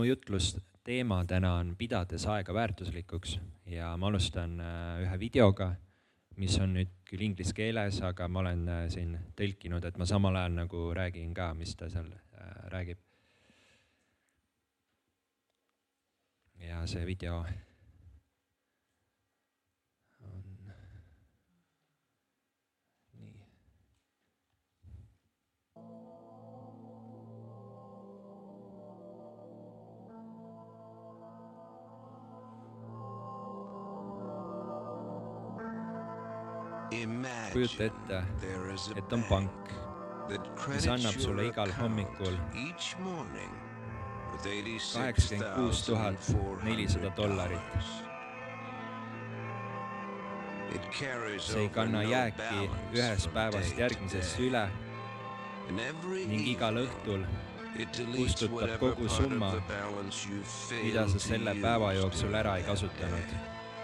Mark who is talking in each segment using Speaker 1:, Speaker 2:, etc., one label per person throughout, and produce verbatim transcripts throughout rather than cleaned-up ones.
Speaker 1: Mu jutlus teema täna on pidades aega väärtuslikuks ja ma alustan ühe videoga, mis on nüüd küll inglise keeles, aga ma olen siin tõlkinud, et ma samal ajal nagu räägin ka, mis ta seal räägib. Ja see video on nii. Kujuta ette, et on pank, mis annab sulle igal hommikul kaheksakümmend kuus tuhat nelisada dollarit. See ei kanna jääki ühest päevast järgmisesse üle ning igal õhtul kustutab kogu summa, mida sa selle päeva jooksul ära ei kasutanud.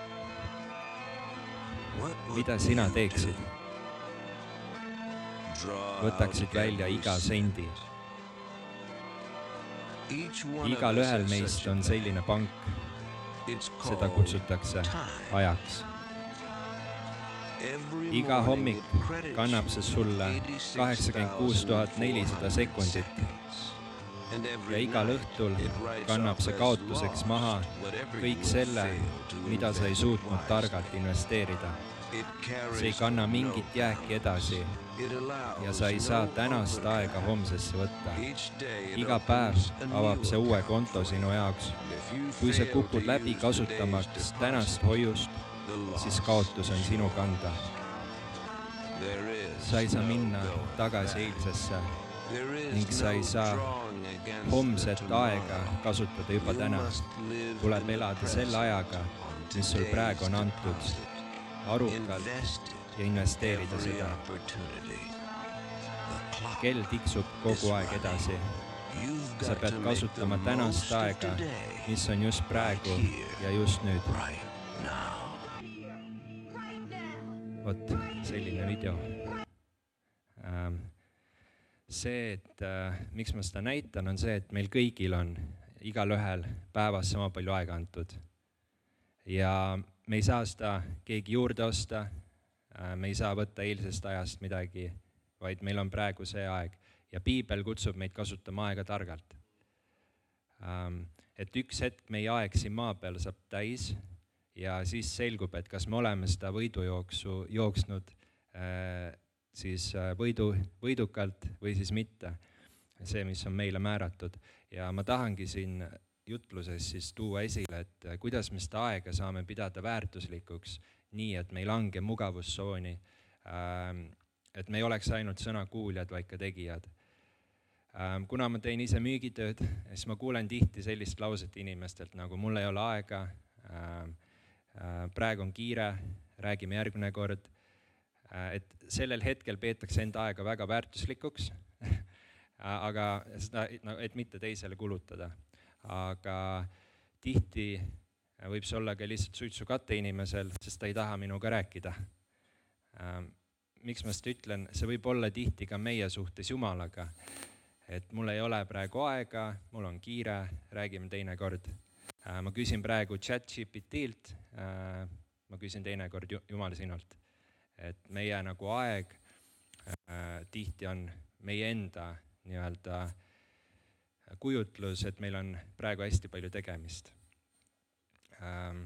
Speaker 1: Mida sina teeksid? Võtaksid välja iga sendi. Igal ühel meist on selline pank. Seda kutsutakse ajaks. Iga hommik kannab see sulle kaheksakümmend kuus tuhat nelisada sekundit. Ja igal õhtul kannab see kaotuseks maha kõik selle, mida sa ei suutnud targalt investeerida. See ei kanna mingit jääki edasi ja sa ei saa tänast aega homsesse võtta. Iga päev avab see uue konto sinu jaoks. Kui sa kukud läbi kasutamaks tänast hoiust, siis kaotus on sinu kanda. Sa ei saa minna tagasi eilsesse ning sa ei saa homset aega kasutada juba täna. Tuleb elada selle ajaga, mis sul praegu on antud, arukalt ja investeerida seda. Kell tiksub kogu aeg edasi. Sa pead kasutama tänast aega, mis on just praegu ja just nüüd. Vot, selline video. See, et miks ma seda näitan, on see, et meil kõigil on igal ühel päevas sama palju aega antud. Ja me ei saa seda keegi juurde osta, me ei saa võtta eilsest ajast midagi, vaid meil on praegu see aeg. Ja Piibel kutsub meid kasutama aega targalt. Et üks hetk meie aeg siin maa peal saab täis ja siis selgub, et kas me oleme seda võidujooksu jooksnud siis võidu, võidukalt või siis mitte, see, mis on meile määratud. Ja ma tahangi siin jutluses siis tuua esile, et kuidas me seda aega saame pidada väärtuslikuks, nii et me ei lange mugavustsooni, et me ei oleks ainult sõnakuuljad, vaid ka tegijad. Kuna ma teen ise müügitööd, siis ma kuulen tihti sellist lauset inimestelt, nagu mul ei ole aega, praegu on kiire, räägime järgmine kord, et sellel hetkel peetakse enda aega väga väärtuslikuks, aga seda, et mitte teisele kulutada. Aga tihti võib see olla ka lihtsalt suitsukatte inimesel, sest ta ei taha minuga rääkida. Miks ma seda ütlen? See võib olla tihti ka meie suhtes Jumalaga, et mul ei ole praegu aega, mul on kiire, räägime teine kord. Ma küsin praegu chat G P T-lt, ma küsin teine kord Jumal sinult. Et meie nagu aeg äh, tihti on meie enda nii-öelda kujutlus, et meil on praegu hästi palju tegemist. Ähm,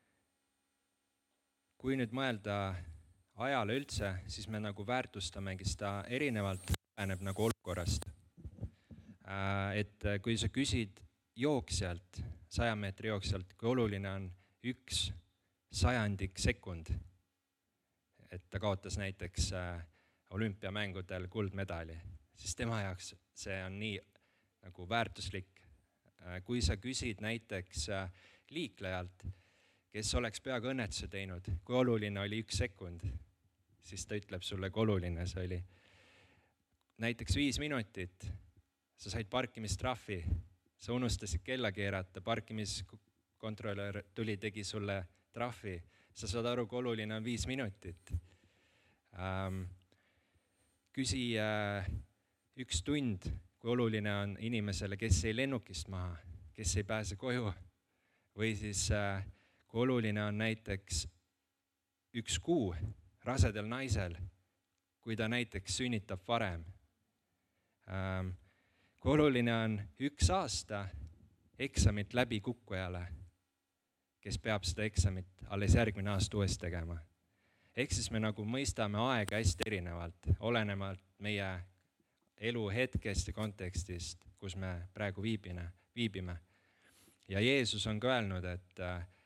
Speaker 1: kui nüüd mõelda ajale üldse, siis me nagu väärtustamegi seda erinevalt, pääneb nagu olukorrast. Äh, et kui sa küsid jooksjalt, saja meetri jooksjalt, kui oluline on üks sajandik sekund, et ta kaotas näiteks olümpiamängudel kuldmedali, siis tema jaoks see on nii nagu väärtuslik. Kui sa küsid näiteks liiklejalt, kes oleks peaaegu õnnetuse teinud, kui oluline oli üks sekund, siis ta ütleb sulle, kui oluline see oli. Näiteks viis minutit, sa said parkimistrahvi, sa unustasid kella keerata, parkimiskontrolör tuli, tegi sulle trahvi, sa saad aru, kui oluline on viis minutit. Ähm, küsi äh, üks tund, kui oluline on inimesele, kes ei lennukist maha, kes ei pääse koju. Või siis kui oluline on näiteks üks kuu rasedal naisel, kui ta näiteks sünnitab varem. Kui oluline on üks aasta eksamit läbi kukkujale, kes peab seda eksamit alles järgmine aasta uuesti tegema. Ehk siis me nagu mõistame aega hästi erinevalt, olenevalt meie elu hetkest ja kontekstist, kus me praegu viibine, viibime. Ja Jeesus on ka öelnud, et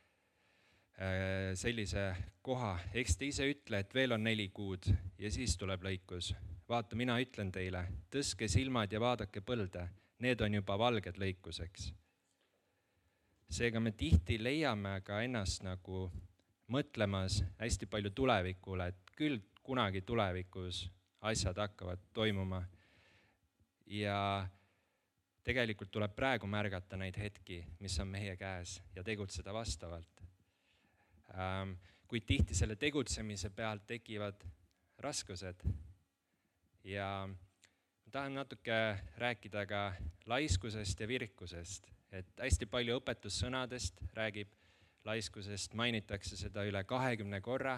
Speaker 1: sellise koha, eks te ise ütle, et veel on neli kuud ja siis tuleb lõikus. Vaata, mina ütlen teile, tõstke silmad ja vaadake põlde, need on juba valged lõikuseks. Seega me tihti leiame ka ennast nagu mõtlemas hästi palju tulevikule, et küll kunagi tulevikus asjad hakkavad toimuma. Ja tegelikult tuleb praegu märgata neid hetki, mis on meie käes ja tegutseda vastavalt. Kuid tihti selle tegutsemise pealt tekivad raskused. Ja ma tahan natuke rääkida ka laiskusest ja virkusest. Et hästi palju õpetussõnadest räägib laiskusest, mainitakse seda üle kahekümne korra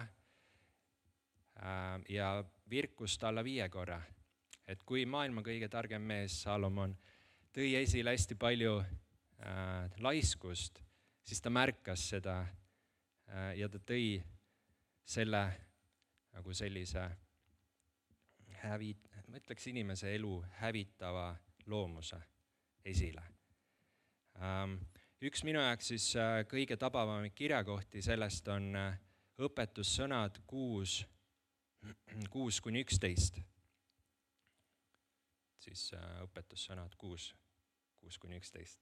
Speaker 1: ja virkust alla viie korra. Et kui maailma kõige targem mees Salomon tõi esile hästi palju äh, laiskust, siis ta märkas seda äh, ja ta tõi selle nagu sellise hävit, ma ütleks inimese elu hävitava loomuse esile. Üks minu jaoks siis kõige tabavamaid kirjakohti sellest on õpetussõnad kuus, kuus kuni üksteist. Siis õpetussõnad kuus, kuus kuni üksteist.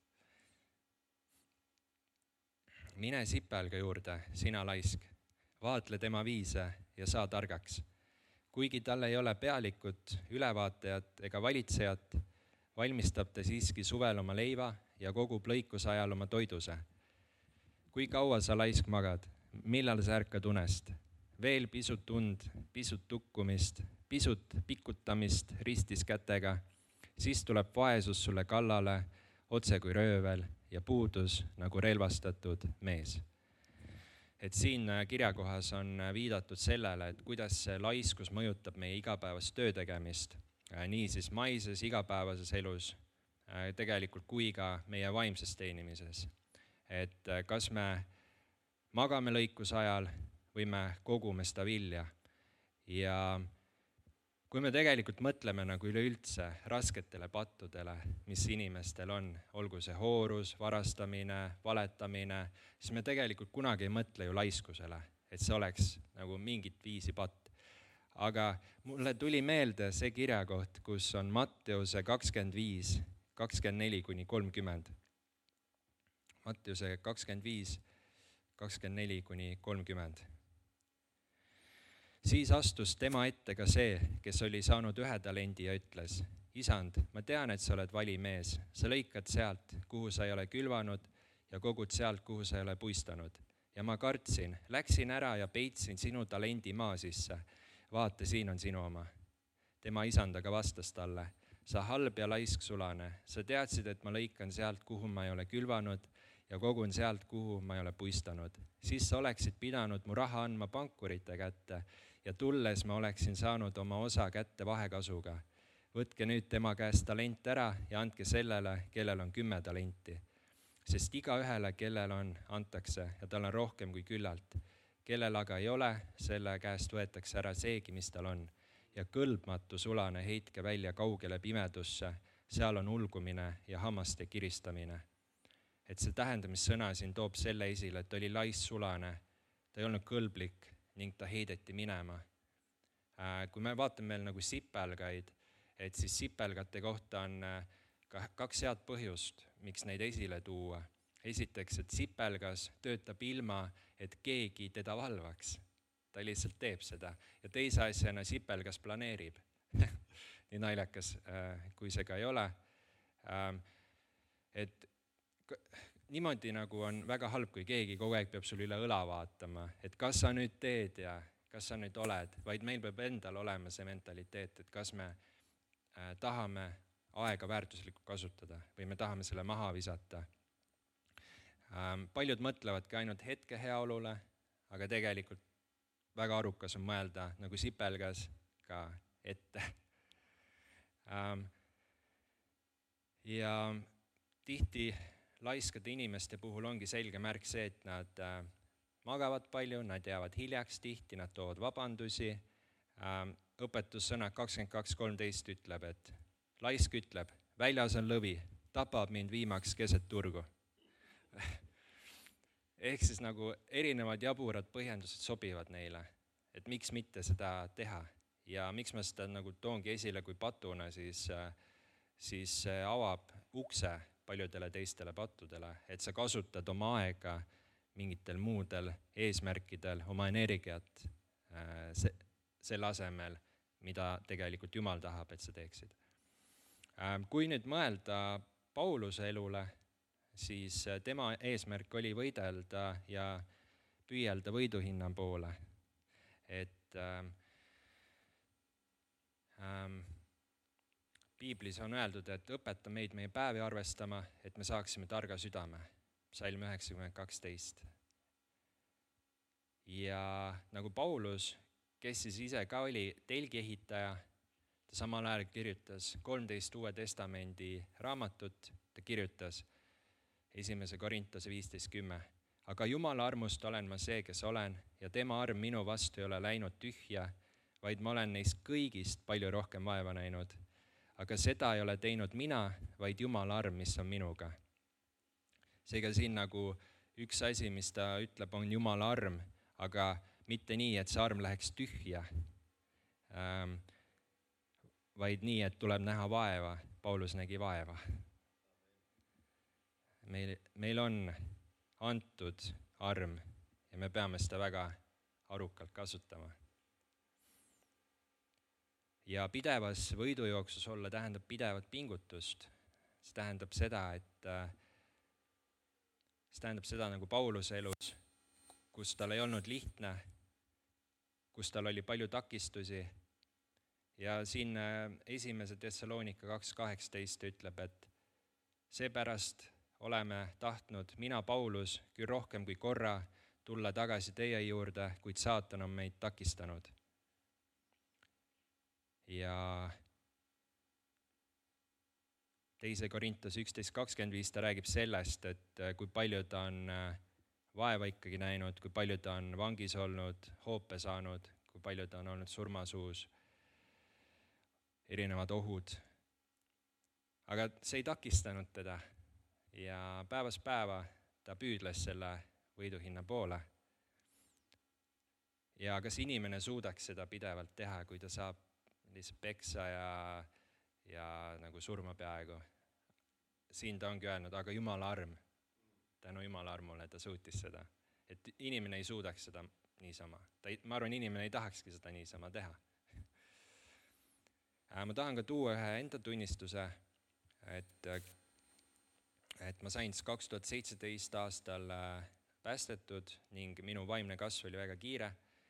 Speaker 1: Mine sipelga juurde, sina laisk, vaatle tema viise ja saa targaks. Kuigi tal ei ole pealikut, ülevaatajat ega valitsejat, valmistab ta siiski suvel oma leiva ja kogub lõikuse ajal oma toiduse. Kui kaua sa laisk magad, millal sa ärkad unest? Veel pisut und, pisut tukkumist, pisut pikutamist ristis kätega, siis tuleb vaesus sulle kallale, otse kui röövel ja puudus nagu relvastatud mees. Et siin kirjakohas on viidatud sellele, et kuidas see laiskus mõjutab meie igapäevast töötegemist, nii siis maises, igapäevases elus, tegelikult kui ka meie vaimses teenimises. Et kas me magame lõikuse ajal või me kogume seda vilja. Ja kui me tegelikult mõtleme nagu üleüldse rasketele pattudele, mis inimestel on, olgu see hoorus, varastamine, valetamine, siis me tegelikult kunagi ei mõtle ju laiskusele, et see oleks nagu mingit viisi patt. Aga mulle tuli meelde see kirjakoht, kus on Matteuse kakskümmend viis, kakskümmend neli kuni kolmkümmend. Matteuse kakskümmend viis, kakskümmend neli kuni kolmkümmend. Siis astus tema ette ka see, kes oli saanud ühe talendi ja ütles, isand, ma tean, et sa oled vali mees, sa lõikad sealt, kuhu sa ei ole külvanud ja kogud sealt, kuhu sa ei ole puistanud. Ja ma kartsin, läksin ära ja peitsin sinu talendi maa sisse. Vaata, siin on sinu oma. Tema isand aga vastas talle, sa halb ja laisk sulane, sa teadsid, et ma lõikan sealt, kuhu ma ei ole külvanud ja kogun sealt, kuhu ma ei ole puistanud. Siis sa oleksid pidanud mu raha andma pankurite kätte ja tulles ma oleksin saanud oma osa kätte vahekasuga. Võtke nüüd tema käest talent ära ja andke sellele, kellel on kümme talenti. Sest iga ühele, kellel on, antakse ja tal on rohkem kui küllalt. Kellel aga ei ole, selle käest võetakse ära seegi, mis tal on. Ja kõlbmatu sulane heitke välja kaugele pimedusse, seal on ulgumine ja hammaste kiristamine. Et see tähendamissõna siin toob selle esile, et oli lais sulane, ta ei olnud kõlblik ning ta heideti minema. Kui me vaatame meil nagu sipelgaid, et siis sipelgate kohta on kaks head põhjust, miks neid esile tuua. Esiteks, et sipelgas töötab ilma, et keegi teda valvaks. Ta lihtsalt teeb seda. Ja teise asjana sipelgas planeerib. Nii naljakas, kui see ka ei ole. Et niimoodi nagu on väga halb, kui keegi kogu aeg peab sul üle õla vaatama. Et kas sa nüüd teed ja kas sa nüüd oled, vaid meil peab endal olema see mentaliteet, et kas me tahame aega väärtuslikult kasutada või me tahame selle maha visata. Paljud mõtlevadki ainult hetke heaolule, aga tegelikult väga arukas on mõelda nagu sipelgas ka ette. Ja tihti laiskade inimeste puhul ongi selge märk see, et nad magavad palju, nad jäävad hiljaks tihti, nad toovad vabandusi. Õpetussõna kakskümmend kaks kolmteist ütleb, et laisk ütleb, väljas on lõvi, tapab mind viimaks keset turgu. Ehk siis nagu erinevad jaburad põhjendused sobivad neile, et miks mitte seda teha. Ja miks ma seda nagu toongi esile kui patuna, siis, siis avab ukse paljudele teistele pattudele, et sa kasutad oma aega mingitel muudel eesmärkidel, oma energiat se, selle asemel, mida tegelikult Jumal tahab, et sa teeksid. Kui nüüd mõelda Pauluse elule, siis tema eesmärk oli võidelda ja püüelda võiduhinna poole. Et ähm, ähm, Piiblis on öeldud, et õpeta meid meie päevi arvestama, et me saaksime targa südame. Psalm üheksakümmend kaksteist. Ja nagu Paulus, kes siis ise ka oli telgiehitaja, ta samal ajal kirjutas kolmteist Uue Testamendi raamatut, ta kirjutas esimese Korintuse viisteist kümme. Aga Jumala armust olen ma see, kes olen, ja tema arm minu vastu ei ole läinud tühja, vaid ma olen neist kõigist palju rohkem vaeva näinud. Aga seda ei ole teinud mina, vaid Jumala arm, mis on minuga. Seega siin nagu üks asi, mis ta ütleb, on Jumala arm, aga mitte nii, et see arm läheks tühja, ähm, vaid nii, et tuleb näha vaeva. Paulus nägi vaeva. Meil, meil on antud arm ja me peame seda väga arukalt kasutama. Ja pidevas võidujooksus olla tähendab pidevat pingutust. See tähendab seda, et see tähendab seda nagu Pauluse elus, kus tal ei olnud lihtne, kus tal oli palju takistusi. Ja siin esimese Thessalonika kaks kaheksateist ütleb, et seepärast oleme tahtnud mina, Paulus, küll rohkem kui korra tulla tagasi teie juurde, kuid saatan on meid takistanud. Ja teise Korintuse üksteist kakskümmend viis ta räägib sellest, et kui palju ta on vaeva ikkagi näinud, kui palju ta on vangis olnud, hoope saanud, kui palju ta on olnud surmasuus, erinevad ohud. Aga see ei takistanud teda. Ja päevast päeva ta püüdles selle võiduhinna poole. Ja kas inimene suudaks seda pidevalt teha, kui ta saab lihtsalt peksa ja, ja nagu surma peaaegu? Siin ta ongi öelnud, aga Jumala arm, tänu Jumala armule ta suutis seda. Et inimene ei suudaks seda niisama. Ta ei, ma arvan, inimene ei tahakski seda niisama teha. Ma tahan ka tuua ühe enda tunnistuse, et et ma sain kaks tuhat seitseteist aastal päästetud ning minu vaimne kasv oli väga kiire.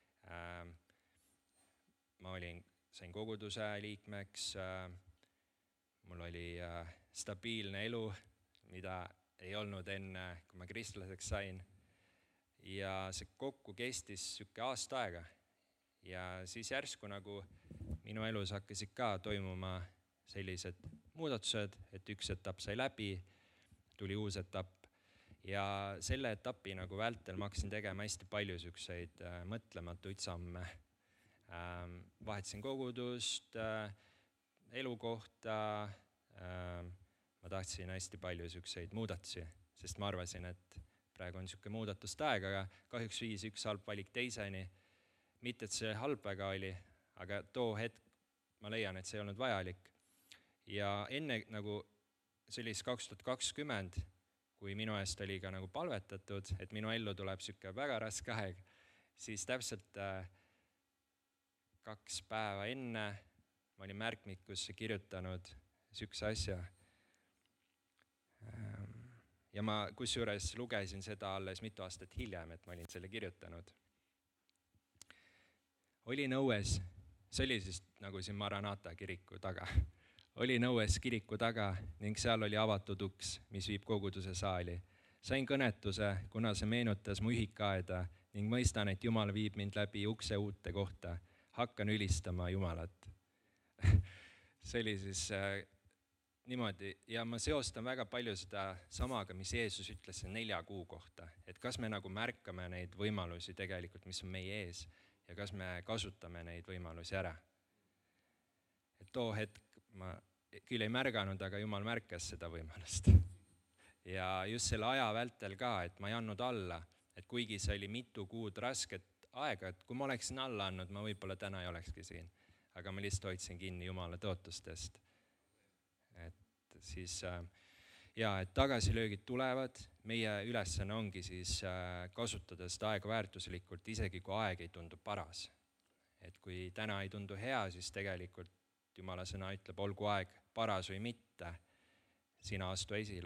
Speaker 1: Ma olin, sain koguduse liikmeks, mul oli stabiilne elu, mida ei olnud enne, kui ma kristlaseks sain. Ja see kokku kestis süke aasta aega. Ja siis järsku nagu minu elus hakkasid ka toimuma sellised muudatused, et üks etapp sai läbi, tuli uus etapp ja selle etapi nagu vältel ma hakkasin tegema hästi palju sükseid äh, mõtlematuid samme. Ähm, vahetasin kogudust, äh, elukohta, äh, ma tahtsin hästi palju sükseid muudatusi, sest ma arvasin, et praegu on süke muudatuste aeg, aga kahjuks viis üks halb valik teiseni. Mitte, et see halb väga oli, aga too hetk ma leian, et see ei olnud vajalik. Ja enne nagu see oli kaks tuhat kakskümmend, kui minu eest oli ka nagu palvetatud, et minu ellu tuleb süke väga raske aeg, siis täpselt äh, kaks päeva enne ma olin märkmikusse kirjutanud sükse asja. Ja ma kusjuures lugesin seda alles mitu aastat hiljem, et ma olin selle kirjutanud. Olin õues, see oli siis nagu siin Maranata kiriku taga. Oli nõues kiriku taga ning seal oli avatud uks, mis viib koguduse saali. sain kõnetuse, kuna see meenutas mu ühikaeda ning mõistan, et Jumal viib mind läbi ukse uute kohta. Hakkan ülistama Jumalat. See oli siis äh, niimoodi ja ma seostan väga palju seda samaga, mis Jeesus ütles nelja kuu kohta. Et kas me nagu märkame neid võimalusi tegelikult, mis on meie ees ja kas me kasutame neid võimalusi ära. Et too hetk ma küll ei märganud, aga Jumal märkas seda võimalust. Ja just selle aja vältel ka, et ma ei andnud alla, et kuigi see oli mitu kuud rasket aega, et kui ma oleksin alla andnud, ma võib-olla täna ei olekski siin. Aga ma lihtsalt hoidsin kinni Jumala tõotustest. Et siis, ja, et tagasilöögid tulevad, meie ülesanne ongi siis kasutada seda aega väärtuslikult, isegi kui aeg ei tundu paras. Et kui täna ei tundu hea, siis tegelikult Jumala sõna ütleb, olgu aeg paras või mitte, sina astu esile.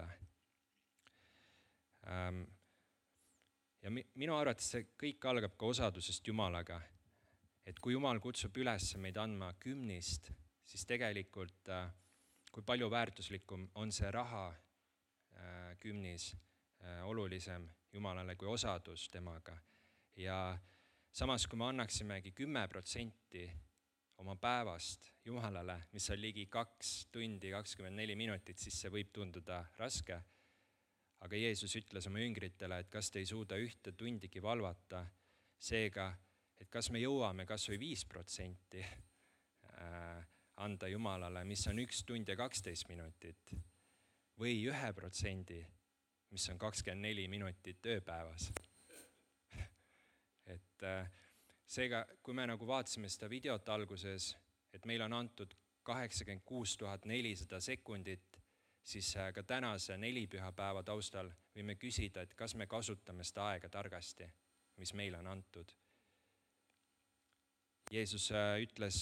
Speaker 1: Ja minu arvates see kõik algab ka osadusest Jumalaga. Et kui Jumal kutsub üles meid andma kümnist, siis tegelikult kui palju väärtuslikum on see raha kümnis olulisem Jumalale kui osadus temaga. Ja samas, kui me annaksimegi kümme protsenti oma päevast Jumalale, mis on ligi kaks tundi, kakskümmend neli minutit, siis see võib tunduda raske. Aga Jeesus ütles oma jüngritele, et kas te ei suuda ühte tundigi valvata, seega, et kas me jõuame kas või viis protsenti anda Jumalale, mis on üks tund ja kaksteist minutit, või ühe protsendi, mis on kakskümmend neli minutit ööpäevas. Et seega, kui me nagu vaatasime seda videot alguses, et meil on antud kaheksakümmend kuus tuhat nelisada sekundit, siis ka tänase nelipühapäeva taustal võime küsida, et kas me kasutame seda aega targasti, mis meile on antud. Jeesus ütles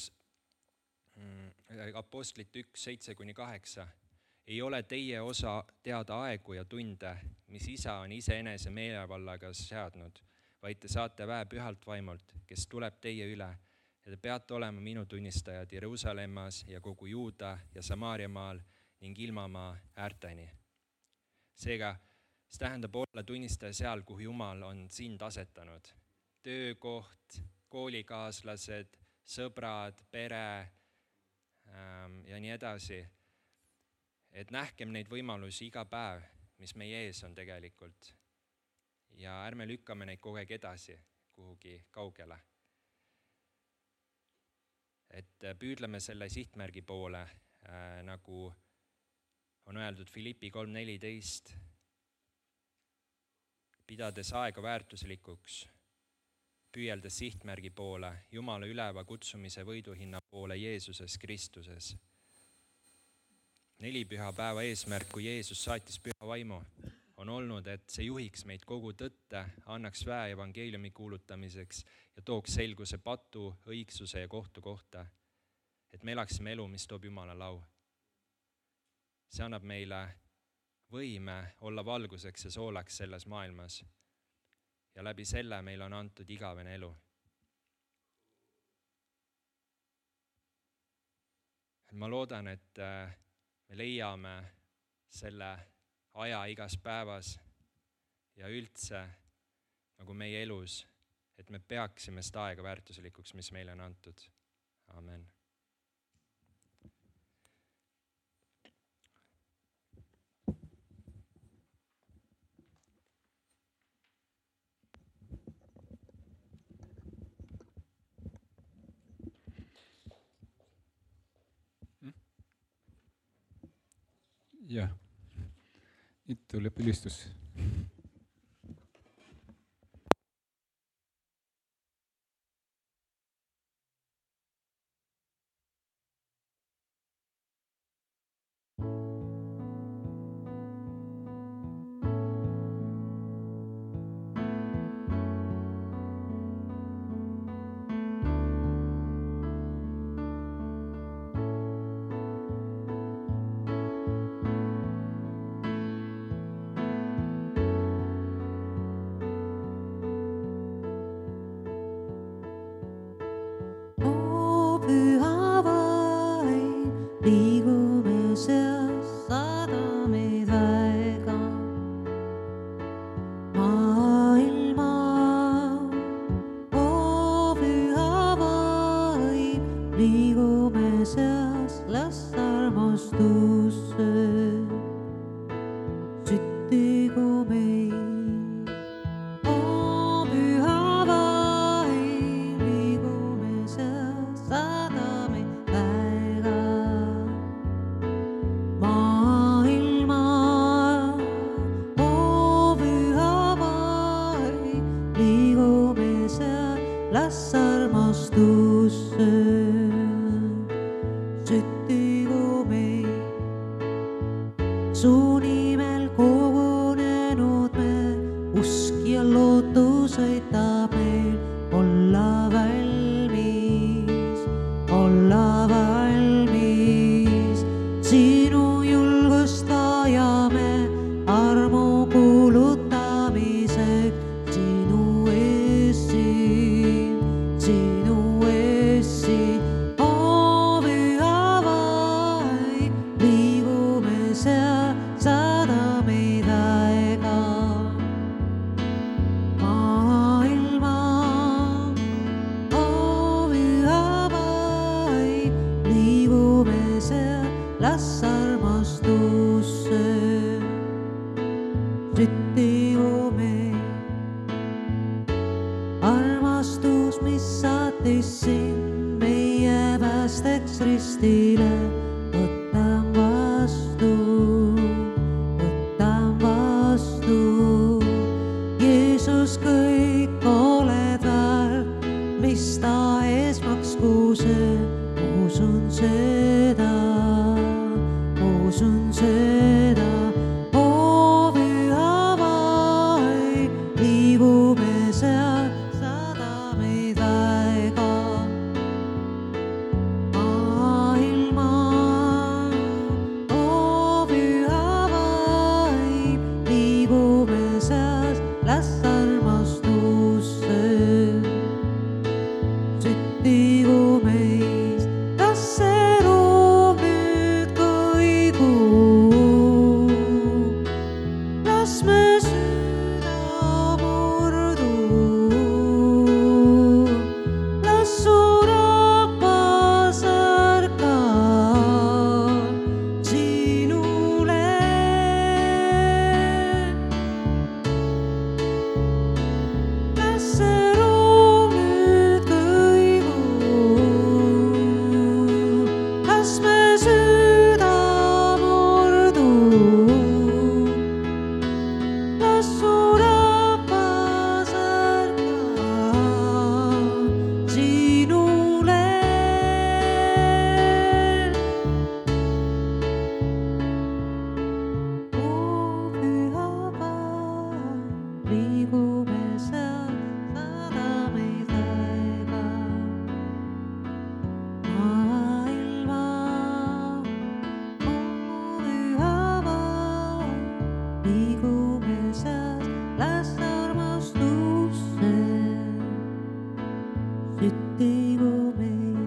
Speaker 1: Apostlite üks, seitse kuni kaheksa, ei ole teie osa teada aegu ja tunde, mis isa on iseenese meelevallaga seadnud, vaid te saate väe pühalt vaimult, kes tuleb teie üle ja te peate olema minu tunnistajad Jeruusalemmas ja kogu Juuda ja Samaariamaal ning ilmamaa äärteni. Seega, see tähendab olla tunnistaja seal, kuhu Jumal on sind asetanud. Töökoht, koolikaaslased, sõbrad, pere ähm, ja nii edasi. Et nähkem neid võimalusi iga päev, mis meie ees on tegelikult. Ja ärme lükkame neid kogu aeg edasi kuhugi kaugele. Et püüdleme selle sihtmärgi poole, äh, nagu on öeldud Filippi kolm neliteist, pidades aega väärtuslikuks, püüeldes sihtmärgi poole, Jumala üleva kutsumise võiduhinna poole Jeesuses Kristuses. Nelipüha päeva eesmärk, kui Jeesus saatis püha vaimu, on olnud, et see juhiks meid kogu tõtte, annaks väe evangeeliumi kuulutamiseks ja tooks selguse patu, õigsuse ja kohtu kohta, et me elaksime elu, mis toob Jumala lau. See annab meile võime olla valguseks ja soolaks selles maailmas ja läbi selle meile on antud igavene elu. Ma loodan, et me leiame selle aja igas päevas ja üldse nagu meie elus, et me peaksime seda aega väärtuslikuks, mis meile on antud. Amen.
Speaker 2: Jah, nüüd tuleb ülistus.
Speaker 3: las armastusse süttigu meid. Su nimel kogunenud me, usk ja lootus aitab meil olla valmis, olla valmis. Sinu julgust vajame armu kuulutamiseks, sinu ees siin, sinu ees siin. O püha vaim, liigume seal, saada meid aega. Maailma, o püha vaim, liigume seal, las armastusse süttigu meid. Armastus, mis saatis sind meie päästeks ristile, võtan vastu, võtan vastu. Jeesus, kõik oled väärt, mis ta ees maksku see, usun seda, usun seda. O püha vaim, liigume seal, saada meid aega. Maailma, o püha vaim, liigume seal, las armastusse süttigu meist. Las see ruum nüüd kõigu, las me süda murdu, las su rahvas ärkab sinule. Las see ruum nüüd kõigu, las me süda murdu, las su rahvas ärkab sinule. O püha vaim, liigume seal, saada meid aega. Maailma, o püha vaim, liigume seal, las armastusse süttigu meid.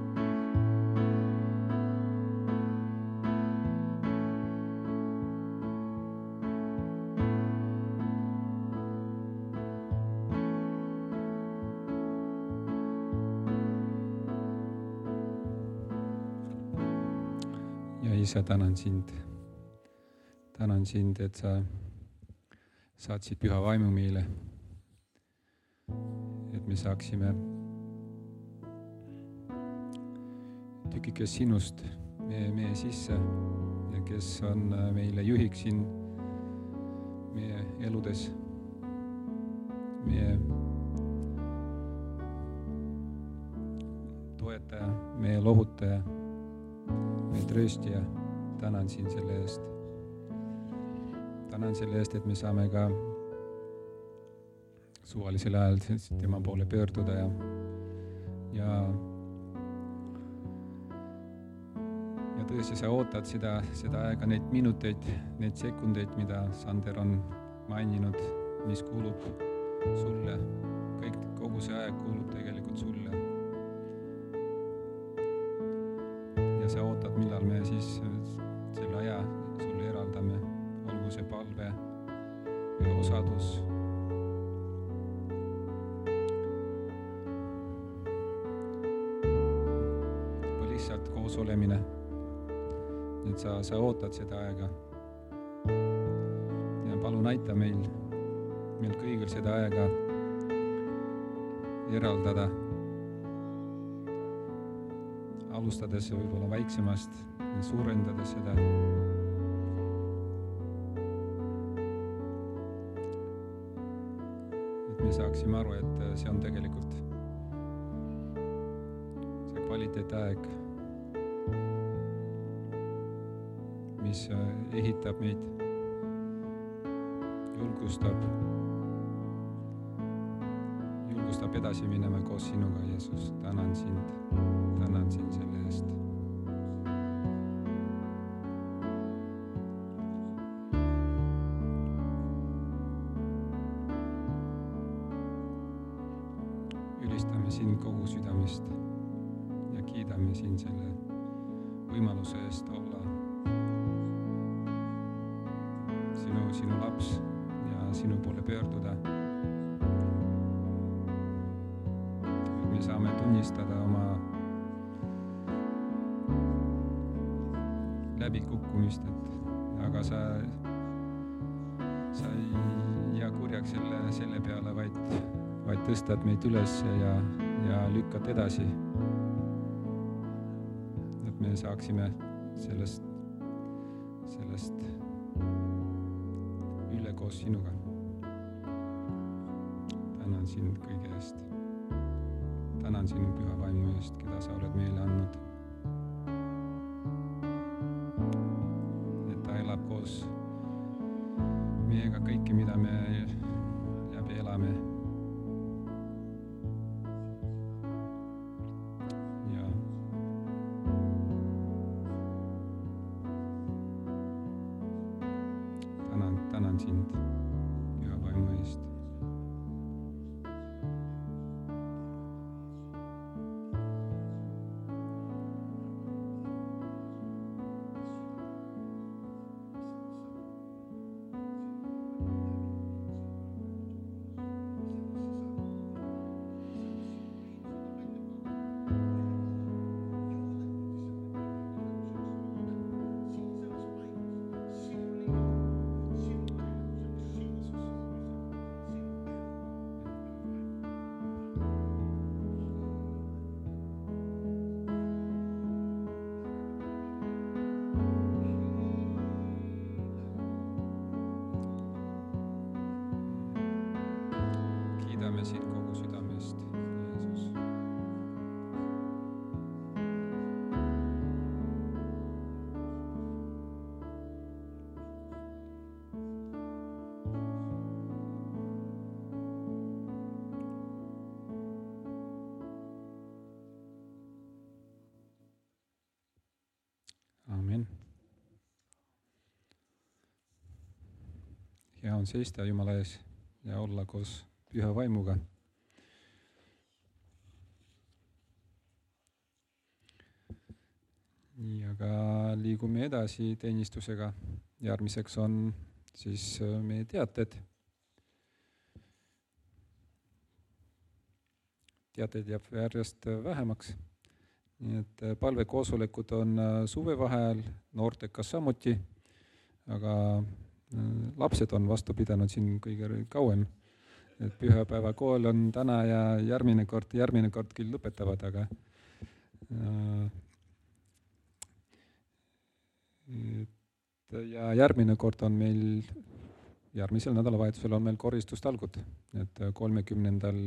Speaker 2: ja Isa, tänan sind, tänan sind, et sa saatsid püha vaimu meile, et me saaksime tükikest sinust meie, meie sisse ja kes on meile juhiks siin meie eludes, meie toetaja, meie lohutaja, meie trööstija. Tänan sind selle eest. Tänan selle eest, et me saame ka suvalisel ajal tema poole pöörduda ja, ja, ja tõesti sa ootad seda, seda aega, neid minuteid, neid sekundeid, mida Sander on maininud, mis kuulub sulle. Kõik, kogu see aeg kuulub tegelikult sulle. Ja sa ootad, millal me siis selle aja sulle eraldame, olgu see palve või osadus. Või lihtsalt koos olemine. Et sa, sa ootad seda aega. Ja palun aita meil, meil kõigil seda aega eraldada. Alustades võib-olla väiksemast ja suurendades seda. Et me saaksime aru, et see on tegelikult kvaliteetaeg, mis ehitab meid, julgustab, julgustab edasi minema koos sinuga, Jeesus. Tänan sind, tänan sind selle eest. Ülistame sind kogu südamest ja kiidame sind selle võimaluse eest olla sinu, sinu laps ja sinu poole pöörduda. Me saame tunnistada oma läbikukkumist, et aga sa, sa ei jää kurjaks selle, selle peale, vaid vaid tõstad meid üles ja, ja lükkad edasi. Et me saaksime sellest, sellest üle koos sinuga. Tänan sind kõige eest. Tänan sinu püha vaimu eest, keda sa oled meile andnud. Et ta elab koos meiega kõike, mida me läbi elame. Tänan sind püha vaimu eest. Kiidame sind kogu südamest, Jeesus. Amen. Hea on seista Jumala ees ja olla koos püha vaimuga. Nii, aga liigume edasi teenistusega. Järgmiseks on siis meie teated. Teated jääb järjest vähemaks. Nii et palvekoosolekud on suvevaheajal, noortekas samuti, aga lapsed on vastu pidanud siin kõige kauem. Et pühapäeva kool on täna ja järgmine kord, järgmine kord küll lõpetavad, aga et, ja järgmine kord on meil, järgmisel nädalavahetusel on meil koristustalgud, et kolmekümnendal